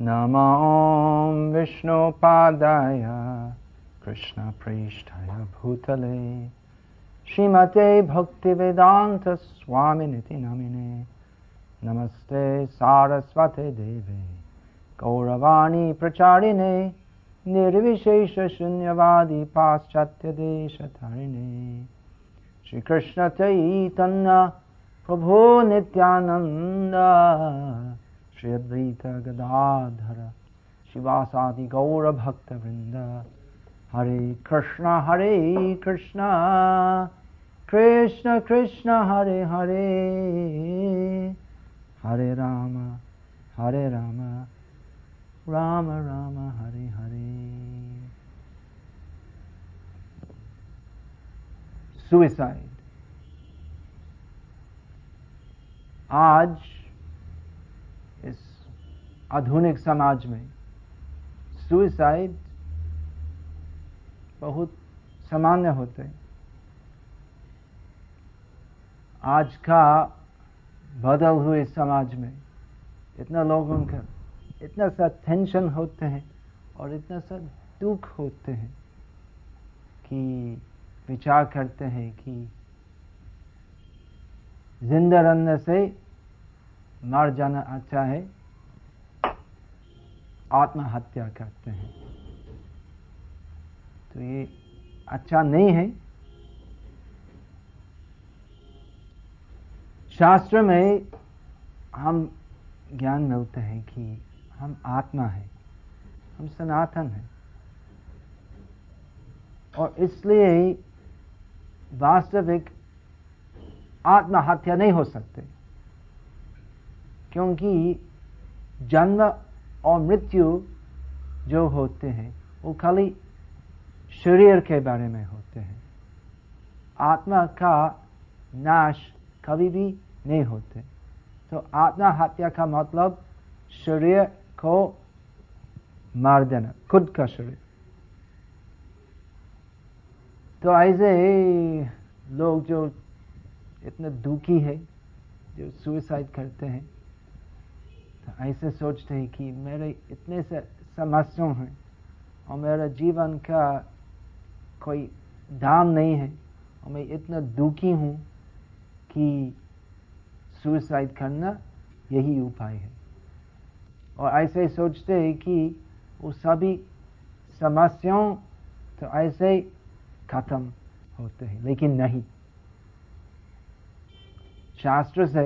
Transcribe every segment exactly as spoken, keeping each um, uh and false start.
नमो विष्णुपादाय कृष्णप्रेष्ठाय भूतले श्रीमते भक्तिवेदांत स्वामिनिति नामिने नमस्ते सारस्वते देवे गौरवाणी प्रचारिणे निर्विशेष शून्यवादी पाश्चात्य देशधारिणे श्री कृष्ण चैतन्य प्रभु नित्यानंद श्री अद्वैत गदाधर शिवासादि गौर भक्त वृंद हरे कृष्णा हरे कृष्णा कृष्ण कृष्ण हरे हरे हरे राम हरे राम राम राम हरे हरे। सुसाइड आज इस आधुनिक समाज में सुसाइड बहुत सामान्य होते हैं। आज का बदल हुए समाज में इतना लोगों का इतना सा टेंशन होते हैं और इतना सा दुख होते हैं कि विचार करते हैं कि जिंदा रहने से मर जाना अच्छा है, आत्महत्या करते हैं। तो ये अच्छा नहीं है। शास्त्र में हम ज्ञान मिलते हैं कि हम आत्मा है, हम सनातन हैं और इसलिए वास्तविक आत्महत्या नहीं हो सकते, क्योंकि जन्म और मृत्यु जो होते हैं वो खाली शरीर के बारे में होते हैं। आत्मा का नाश कभी भी नहीं होते। तो आत्महत्या का मतलब शरीर को मार देना, खुद का शरीर। तो ऐसे लोग जो इतने दुखी है, जो सुसाइड करते हैं, तो ऐसे सोचते हैं कि मेरे इतने से समस्याएं हैं और मेरा जीवन का कोई दाम नहीं है और मैं इतना दुखी हूँ कि सुसाइड करना यही उपाय है। और ऐसे सोचते हैं कि वो सभी समस्याओं तो ऐसे खत्म होते हैं, लेकिन नहीं। शास्त्र से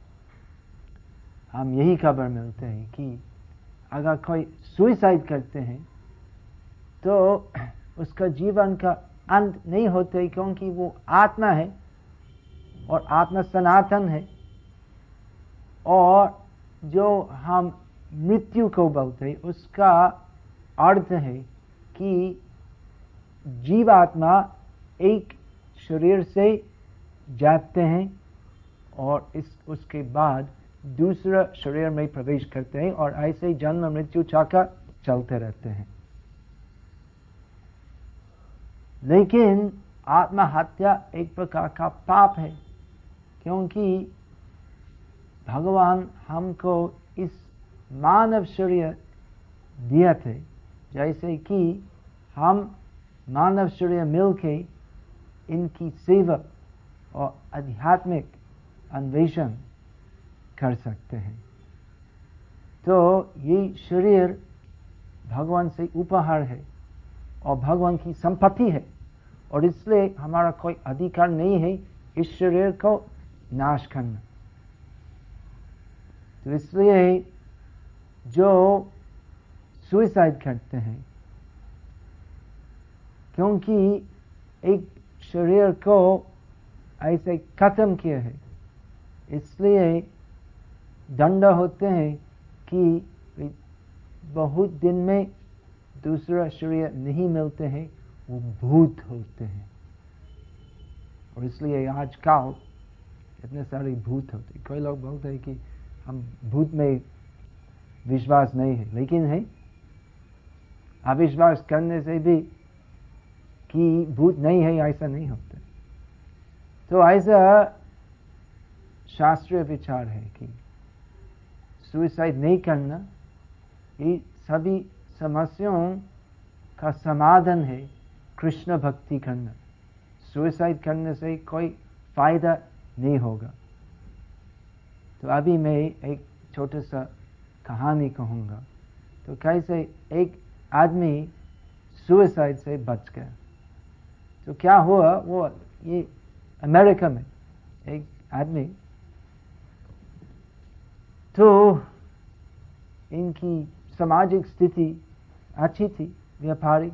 हम यही खबर मिलते हैं कि अगर कोई सुसाइड करते हैं तो उसका जीवन का अंत नहीं होते, क्योंकि वो आत्मा है और आत्मा सनातन है। और जो हम मृत्यु को बोलते हैं उसका अर्थ है कि जीवात्मा एक शरीर से जाते हैं और इस उसके बाद दूसरा शरीर में प्रवेश करते हैं और ऐसे जन्म मृत्यु चाका चलते रहते हैं। लेकिन आत्महत्या एक प्रकार का पाप है, क्योंकि भगवान हमको इस मानव शरीर दिया थे, जैसे कि हम मानव शरीर मिलके इनकी सेवा और आध्यात्मिक अन्वेषण कर सकते हैं। तो ये शरीर भगवान से उपहार है और भगवान की संपत्ति है, और इसलिए हमारा कोई अधिकार नहीं है इस शरीर को नाश करना। तो इसलिए जो सुसाइड करते हैं, क्योंकि एक शरीर को ऐसे खत्म किया है, इसलिए दंड होते हैं कि बहुत दिन में दूसरा शरीर नहीं मिलते हैं, वो भूत होते हैं। और इसलिए आजकल इतने सारे भूत होते हैं। कोई लोग बोलते हैं कि हम भूत में विश्वास नहीं है, लेकिन है अविश्वास करने से भी कि भूत नहीं है ऐसा नहीं होता। तो ऐसा शास्त्रीय विचार है कि सुसाइड नहीं करना ये सभी समस्याओं का समाधान है कृष्ण भक्ति करना। सुसाइड करने से कोई फायदा नहीं होगा। तो अभी मैं एक छोटा सा कहानी कहूँगा। तो कैसे एक आदमी सुसाइड से बच गया। तो क्या हुआ, वो ये अमेरिका में एक आदमी, तो इनकी सामाजिक स्थिति अच्छी थी, व्यापारी,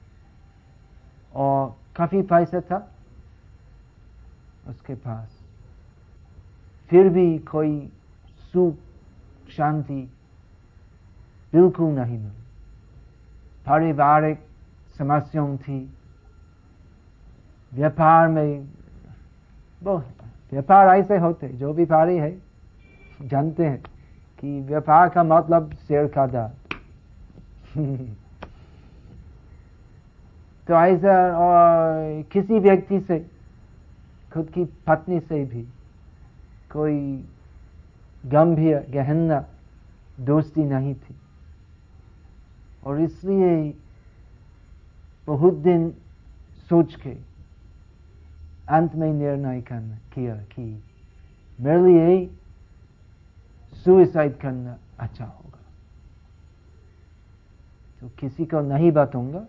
और काफी पैसा था उसके पास, फिर भी कोई सुख शांति बिल्कुल नहीं मिली। पारिवारिक समस्याएं थी, व्यापार में बहुत, व्यापार ऐसे होते, जो व्यापारी है जानते हैं कि व्यापार का मतलब शेर का दांत। तो ऐसा, और किसी व्यक्ति से, खुद की पत्नी से भी कोई गंभीर गहन दोस्ती नहीं थी, और इसलिए बहुत दिन सोच के अंत में निर्णय करना किया कि मेरे लिए सुसाइड करना अच्छा होगा। तो किसी को नहीं बताऊंगा,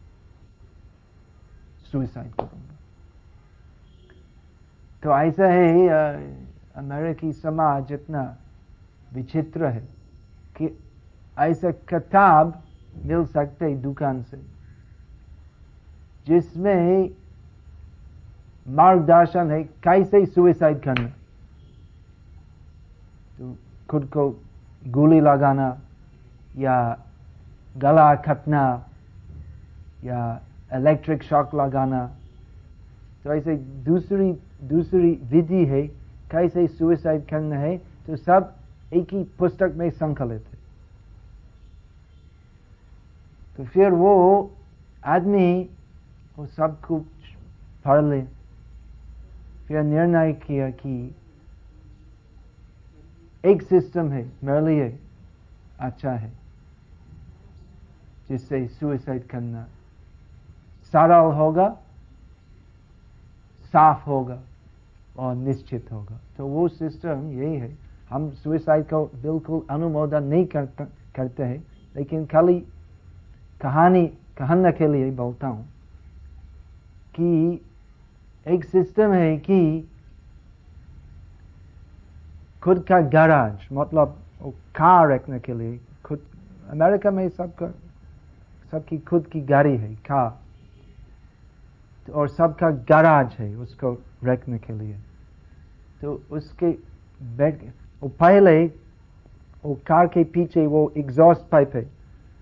सुसाइड करूंगा। तो ऐसा है, अमेरिकी समाज इतना विचित्र है कि ऐसा किताब मिल सकते है दुकान से जिसमें मार्गदर्शन है कैसे सुसाइड करना। तो खुद को गोली लगाना या गला काटना या इलेक्ट्रिक शॉक लगाना, तो ऐसे दूसरी दूसरी विधि है कैसे सुसाइड करना है। तो सब एक ही पुस्तक में संकलित है। तो फिर वो आदमी वो सब कुछ पढ़ ले, फिर निर्णय किया कि एक सिस्टम है मेरे लिए अच्छा है, जिससे सुसाइड करना सरल होगा, साफ होगा और निश्चित होगा। तो वो सिस्टम यही है। हम सुसाइड को बिल्कुल अनुमोदन नहीं करते करते हैं, लेकिन खाली कहानी कहने के लिए बोलता हूँ कि एक सिस्टम है कि खुद का गैराज, मतलब कार रखने के लिए, खुद अमेरिका में सबका सबकी खुद की गाड़ी है, कार, और सबका गैराज है उसको रखने के लिए। तो उसके बैठ वो पहले वो कार के पीछे वो एग्जॉस्ट पाइप है,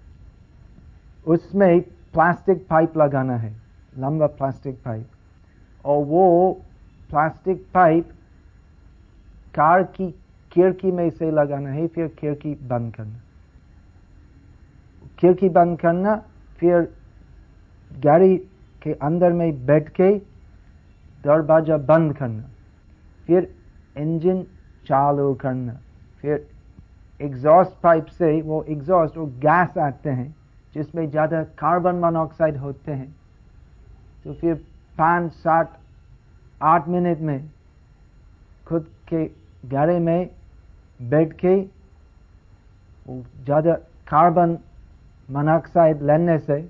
उसमें प्लास्टिक पाइप लगाना है, लंबा प्लास्टिक पाइप, और वो प्लास्टिक पाइप कार की खिड़की में से लगाना है, फिर खिड़की बंद करना, खिड़की बंद करना, फिर गाड़ी के अंदर में बैठ के दरवाजा बंद करना, फिर इंजन चालू करना, फिर एग्जॉस्ट पाइप से वो एग्जॉस्ट वो गैस आते हैं जिसमें ज़्यादा कार्बन मोनोऑक्साइड होते हैं। तो फिर पाँच सात आठ मिनट में खुद के गाड़ी में बैठ के वो ज़्यादा कार्बन मोनोऑक्साइड लेने से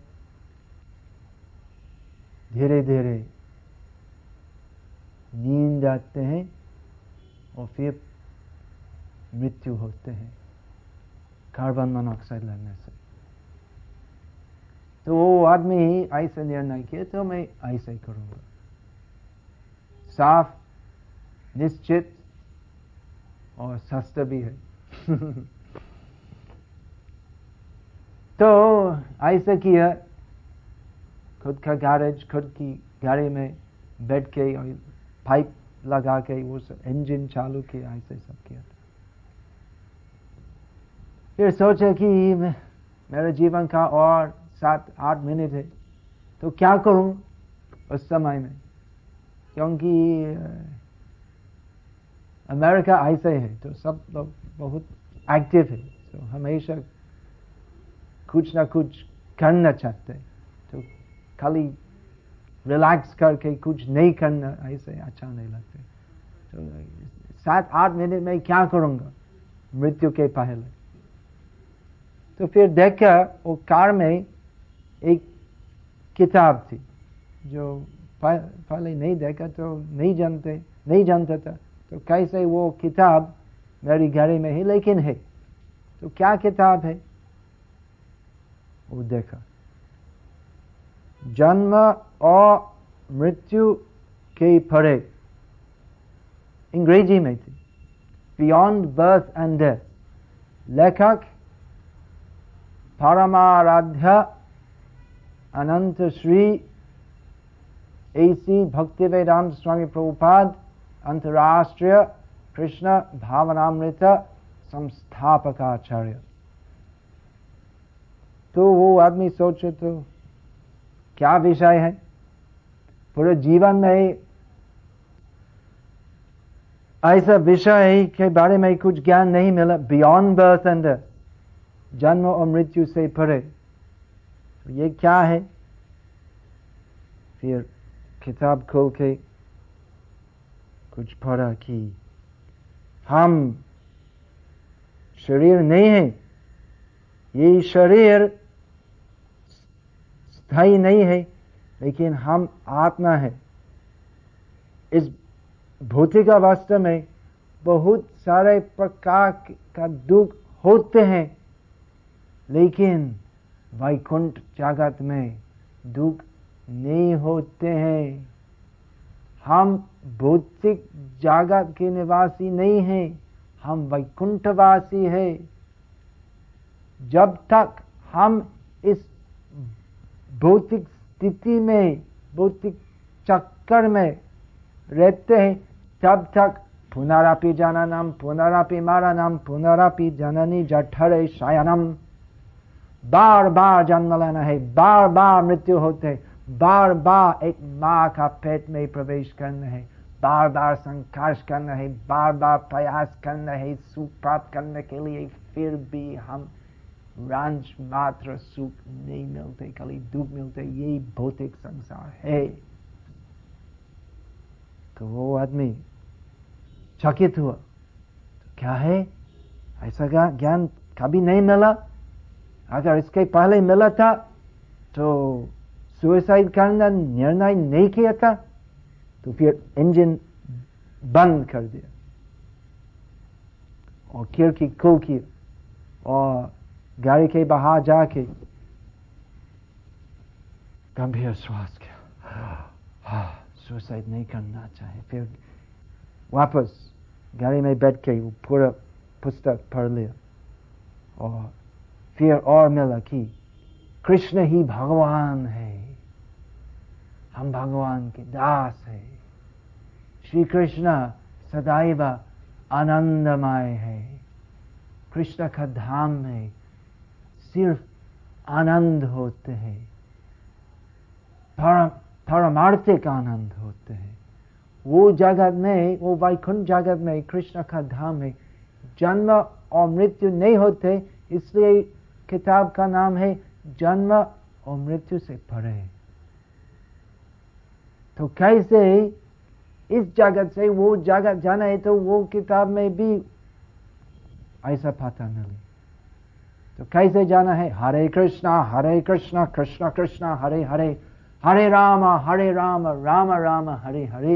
धीरे धीरे नींद आते हैं और फिर मृत्यु होते हैं कार्बन मोनोऑक्साइड लेने से। तो वो आदमी ऐसा निर्णय किया, तो मैं ऐसा ही करूँगा, साफ, निश्चित और सस्ता भी है। तो ऐसा किया, खुद का गैरेज, खुद की गाड़ी में बैठ के और पाइप लगा के वो इंजन चालू किया, ऐसे सब किया। फिर सोचा कि मेरे जीवन का और सात आठ मिनट है, तो क्या करूं उस समय में, क्योंकि अमेरिका ऐसे है तो सब लोग बहुत एक्टिव है, तो हमेशा कुछ ना कुछ करना चाहते, तो खाली रिलैक्स करके कुछ नहीं करना ऐसे अच्छा नहीं लगता। तो सात आठ मिनट में क्या करूँगा मृत्यु के पहले। तो फिर देखा वो कार में एक किताब थी जो पहले नहीं देखा तो नहीं जानते नहीं जानता था, तो कैसे वो किताब मेरी गाड़ी में है लेकिन है। तो क्या किताब है वो देखा, जन्म और मृत्यु के परे, अंग्रेजी में थी, बियॉन्ड बर्थ एंड डेथ, लेखक परमाराध्य अनंत श्री एसी भक्तिवेदांत स्वामी प्रभुपाद अंतर्राष्ट्रीय कृष्ण भावनामृत संस्थापकाचार्य। तो वो आदमी सोचे तो क्या विषय है, पूरे जीवन में ऐसा विषय के बारे में कुछ ज्ञान नहीं मिला, बियॉन्ड बर्थ एंड डेथ, जन्म और मृत्यु से परे, तो ये क्या है। फिर किताब खोल के कुछ पढ़ा कि हम शरीर नहीं है, ये शरीर स्थायी नहीं है, लेकिन हम आत्मा है। इस भौतिक अवस्था में बहुत सारे प्रकार का दुख होते हैं, लेकिन वैकुंठ जगत में दुख नहीं होते हैं। हम भौतिक जगत के निवासी नहीं हैं, हम वैकुंठवासी हैं। जब तक हम इस भौतिक स्थिति में, भौतिक चक्कर में रहते हैं, तब तक पुनरापि जननम पुनरापि मरणम पुनरापि जननी जठरे शयनम, बार बार जन्म लेना है, बार बार मृत्यु होते है, बार बार एक माँ का पेट में प्रवेश करना है, बार बार संघर्ष करना है, बार बार प्रयास करना है सुख प्राप्त करने के लिए, फिर भी हम रंज मात्र सुख नहीं मिलते, खाली दुख मिलते। यही भौतिक संसार है। तो वो आदमी चकित हुआ, तो क्या है, ऐसा ज्ञान कभी नहीं मिला। अगर इसके पहले मिला था तो सुसाइड करना निर्णय नहीं किया था, तो फिर इंजन बंद कर दिया और खिड़की खोल की और गाड़ी के बाहर जाके गंभीर श्वास किया, सुसाइड नहीं करना चाहिए। फिर वापस गाड़ी में बैठ के वो पूरा पुस्तक पढ़ लिया और फिर और मिला कि कृष्ण ही भगवान है, हम भगवान के दास है। श्री कृष्ण सदैव आनंदमय है। कृष्ण का धाम में सिर्फ आनंद होते हैं, परम परमार्थिक आनंद होते हैं। वो जगत में, वो वैकुंठ जगत में कृष्ण का धाम है, जन्म और मृत्यु नहीं होते। इसलिए किताब का नाम है जन्म और मृत्यु से परे। तो कैसे इस जगत से वो जगत जाना है, तो वो किताब में भी ऐसा पता मिले। तो कैसे जाना है, हरे कृष्णा हरे कृष्णा कृष्ण कृष्ण हरे हरे, हरे राम हरे राम राम राम हरे हरे।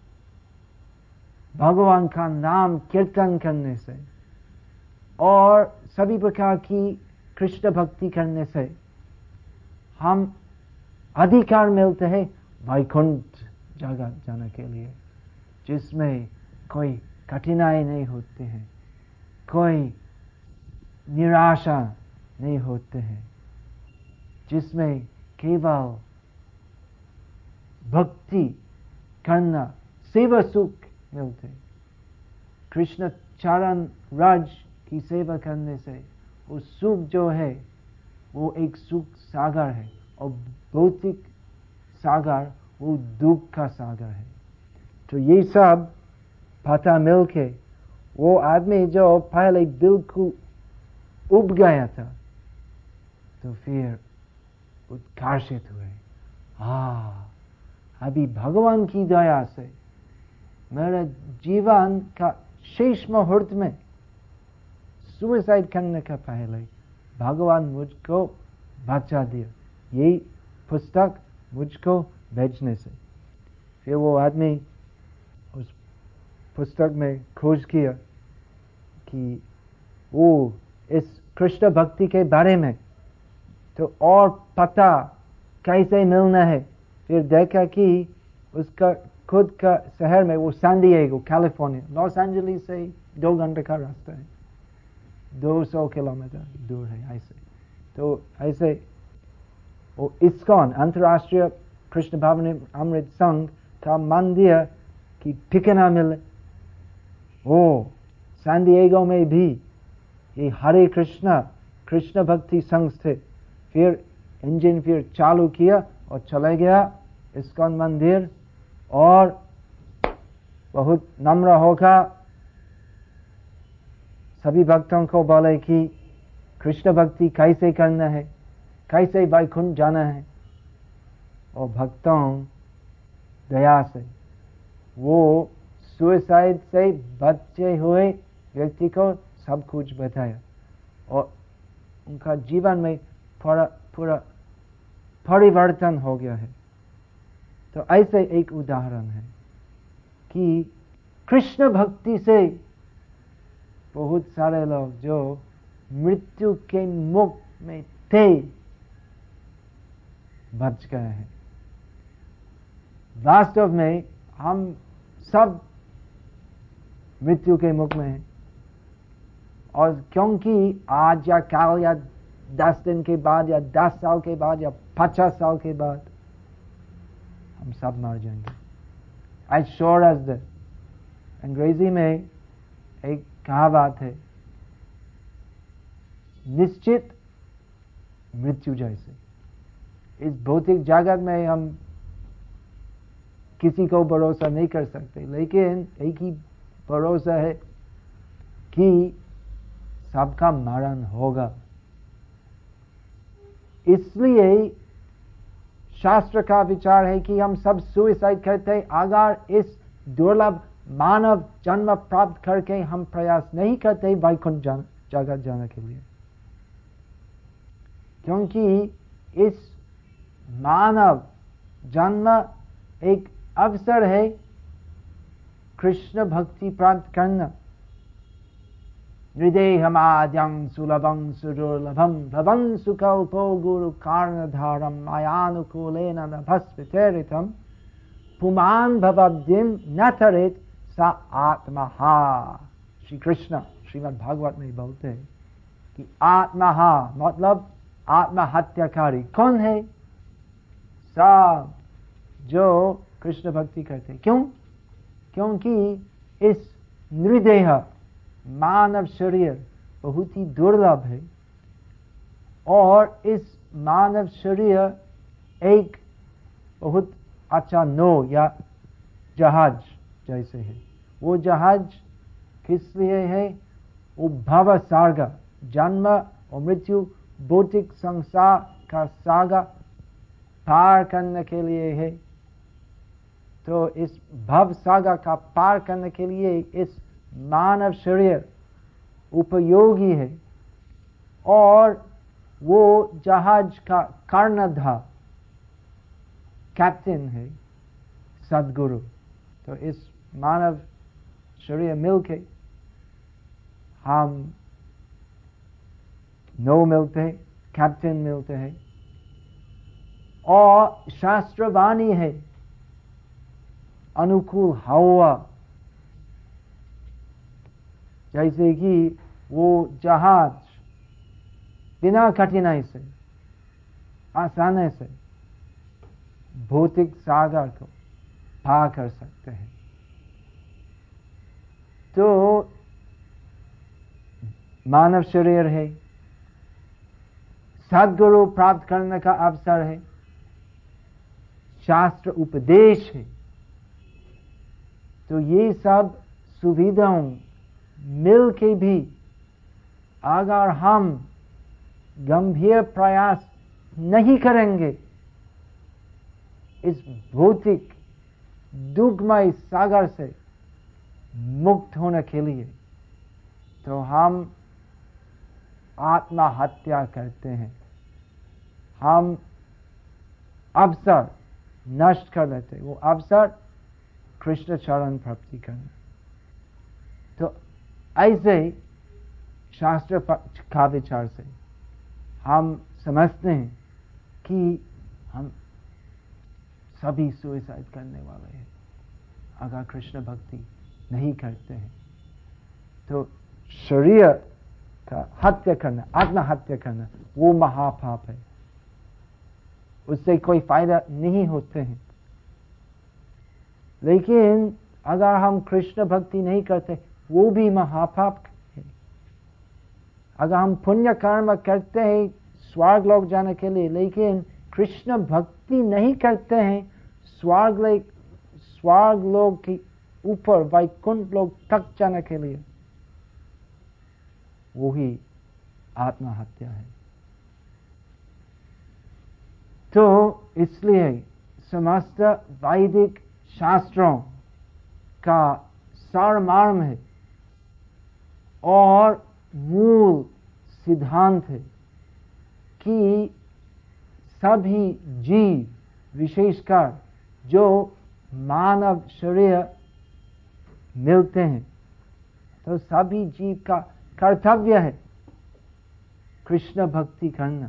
भगवान का नाम कीर्तन करने से और सभी प्रकार की कृष्ण भक्ति करने से हम अधिकार मिलते हैं वैकुंठ जगत जाने के लिए, जिसमें कोई कठिनाई नहीं होती है, कोई निराशा नहीं होते हैं, जिसमें केवल भक्ति करना सेवा सुख मिलते। कृष्ण चरण रज की सेवा करने से वो सुख जो है वो एक सुख सागर है, और भौतिक सागर वो दुख का सागर है। तो ये सब पता मिलके वो आदमी जो पहले बिल्कुल उब गया था, तो फिर उत्कर्षित हुए, हाँ अभी भगवान की दया से मेरे जीवन का शेष मुहूर्त में सुसाइड करने का पहले भगवान मुझको बचा दिया, यही पुस्तक मुझको भेजने से। फिर वो आदमी उस पुस्तक में खोज किया कि वो इस कृष्ण भक्ति के बारे में तो और पता कैसे मिलना है। फिर देखा कि उसका खुद का शहर में, वो San Diego California, Los Angeles से दो घंटे का रास्ता है, दो सौ किलोमीटर दूर है ऐसे। तो ऐसे वो इस्कॉन अंतर्राष्ट्रीय कृष्ण भक्ति अमृत संघ का मंदिर की ठिकाना मिले। ओ सैन डिएगो में भी ये हरे कृष्णा कृष्ण भक्ति संघ थे। फिर इंजन फिर चालू किया और चले गया इस्कॉन मंदिर, और बहुत नम्र होकर सभी भक्तों को बोले कि कृष्ण भक्ति कैसे करना है, कैसे वैकुंठ जाना है। और भक्तों दया से वो सुसाइड से बचे हुए व्यक्ति को सब कुछ बताया, और उनका जीवन में पूरा पूरा परिवर्तन हो गया है। तो ऐसे एक उदाहरण है कि कृष्ण भक्ति से बहुत सारे लोग जो मृत्यु के मुख में थे बच गए हैं। वास्तव में हम सब मृत्यु के मुख में हैं, और क्योंकि आज या कल या दस दिन के बाद या दस साल के बाद या पचास साल के बाद हम सब मर जाएंगे। As sure as that। अंग्रेजी में एक कहावत है, निश्चित मृत्यु जैसे। इस भौतिक जगत में हम किसी को भरोसा नहीं कर सकते, लेकिन एक ही भरोसा है कि सबका मरण होगा। इसलिए शास्त्र का विचार है कि हम सब सुसाइड करते अगर इस दुर्लभ मानव जन्म प्राप्त करके हम प्रयास नहीं करते वैकुंठ जगत जाने के लिए, क्योंकि इस मानव जन्म एक अवसर है कृष्ण भक्ति प्राप्त करना। हृदयमाद्यं सुलभं सुदुर्लभं भवं सुकल्पो गुरु कर्णधारं मायानुकूलेन नभस्वितरितं पुमान् भवद्यं न तरेत् सा आत्मा। श्री कृष्ण श्रीमद् भागवत में बोलते हैं कि आत्मा मतलब आत्महत्याकारी कौन है? सब जो कृष्ण भक्ति करते। क्यों? क्योंकि इस निर्देह मानव शरीर बहुत ही दुर्लभ है, और इस मानव शरीर एक बहुत अच्छा नौ या जहाज जैसे है। वो जहाज किस लिए है? वो भव सागर, जन्म और मृत्यु भौतिक संसार का सागर पार करने के लिए है। तो इस भव सागर का पार करने के लिए इस मानव शरीर उपयोगी है, और वो जहाज का कर्णधार कैप्टन है सदगुरु। तो इस मानव शरीर मिलके हम नौ मिलते हैं, कैप्टन मिलते हैं, और शास्त्रवाणी है अनुकूल हवा, जैसे कि वो जहाज बिना कठिनाई से आसानी से भौतिक सागर को पार कर सकते हैं। तो मानव शरीर है, सद्गुरु प्राप्त करने का अवसर है, शास्त्र उपदेश है। तो ये सब सुविधाओं मिल के भी अगर हम गंभीर प्रयास नहीं करेंगे इस भौतिक दुखमय सागर से मुक्त होने के लिए, तो हम आत्महत्या करते हैं। हम अवसर नष्ट कर देते, वो अवसर कृष्ण चरण प्राप्ति करना। तो ऐसे शास्त्र का विचार से हम समझते हैं कि हम सभी सुसाइड करने वाले हैं अगर कृष्ण भक्ति नहीं करते हैं। तो शरीर का हत्या करना, आत्महत्या करना, वो महापाप है, उससे कोई फायदा नहीं होते हैं। लेकिन अगर हम कृष्ण भक्ति नहीं करते, वो भी महापाप है। अगर हम पुण्य कर्म करते हैं स्वर्ग लोक जाने के लिए, लेकिन कृष्ण भक्ति नहीं करते हैं स्वर्ग लोक स्वर्ग लोक के ऊपर वैकुंठ लोक तक जाने के लिए, वो ही आत्महत्या है। तो इसलिए समस्त वैदिक शास्त्रों का सारमर्म है और मूल सिद्धांत है कि सभी जीव, विशेषकर जो मानव शरीर मिलते हैं, तो सभी जीव का कर्तव्य है कृष्ण भक्ति करना।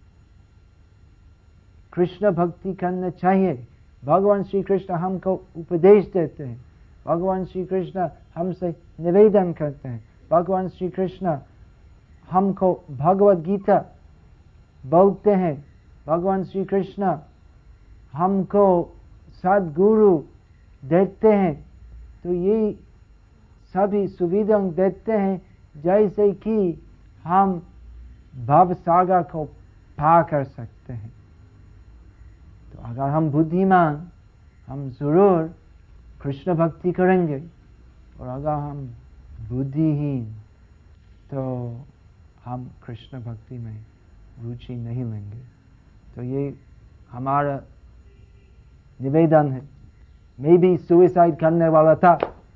कृष्ण भक्ति करना चाहिए। भगवान श्री कृष्ण हमको उपदेश देते हैं, भगवान श्री कृष्ण हमसे निवेदन करते हैं, भगवान श्री कृष्ण हमको भगवद गीता बोलते हैं, भगवान श्री कृष्ण हमको सद्गुरु देते हैं। तो ये सभी सुविधा देते हैं जैसे कि हम भव सागर को पार कर सकते हैं। तो अगर हम बुद्धिमान, हम जरूर कृष्ण भक्ति करेंगे, और अगर हम बुद्धिहीन तो हम कृष्ण भक्ति में रुचि नहीं लेंगे। तो ये हमारा निवेदन है। मैं भी सुसाइड करने वाला था,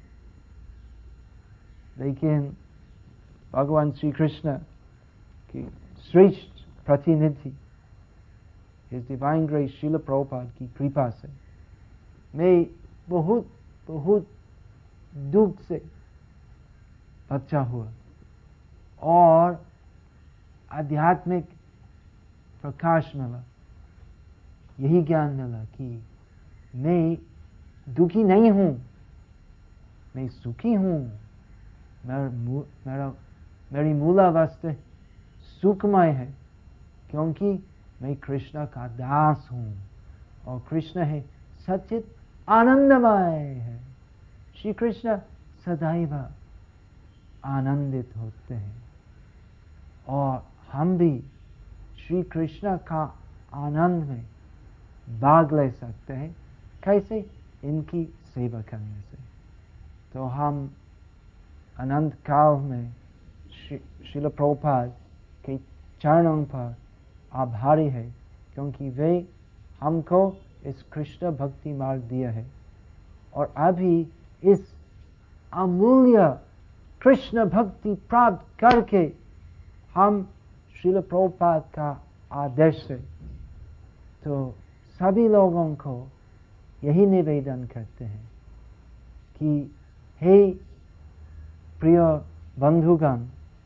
लेकिन भगवान श्री कृष्ण की श्रेष्ठ प्रतिनिधि His Divine Grace Srila Prabhupada की कृपा से मैं बहुत बहुत दुख से बचा हुआ और आध्यात्मिक प्रकाश मिला। यही ज्ञान मिला कि मैं दुखी नहीं हूँ, मैं सुखी हूँ। मेरा मेरा मेरी मूलावस्था सुखमय है, क्योंकि मैं कृष्ण का दास हूँ और कृष्ण है सचित आनंदमय है। श्री कृष्ण सदैव आनंदित होते हैं और हम भी श्री कृष्ण का आनंद में भाग ले सकते हैं। कैसे? इनकी सेवा करने से। तो हम अनंत काल में श्रील प्रभुपाद के चरणों पर आभारी है, क्योंकि वे हमको इस कृष्ण भक्ति मार्ग दिया है और अभी इस अमूल्य कृष्ण भक्ति प्राप्त करके हम श्रील प्रभुपाद का आदेश से तो सभी लोगों को यही निवेदन करते हैं कि हे प्रिय बंधुगण,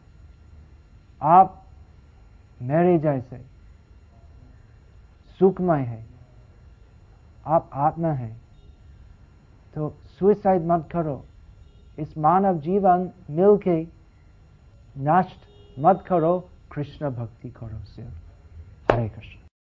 आप मेरे जैसे सुखमय है, आप आत्मा है, तो सुसाइड मत करो। इस मानव जीवन मिलके नष्ट मत करो, कृष्ण भक्ति करो सिर्फ। हरे कृष्ण।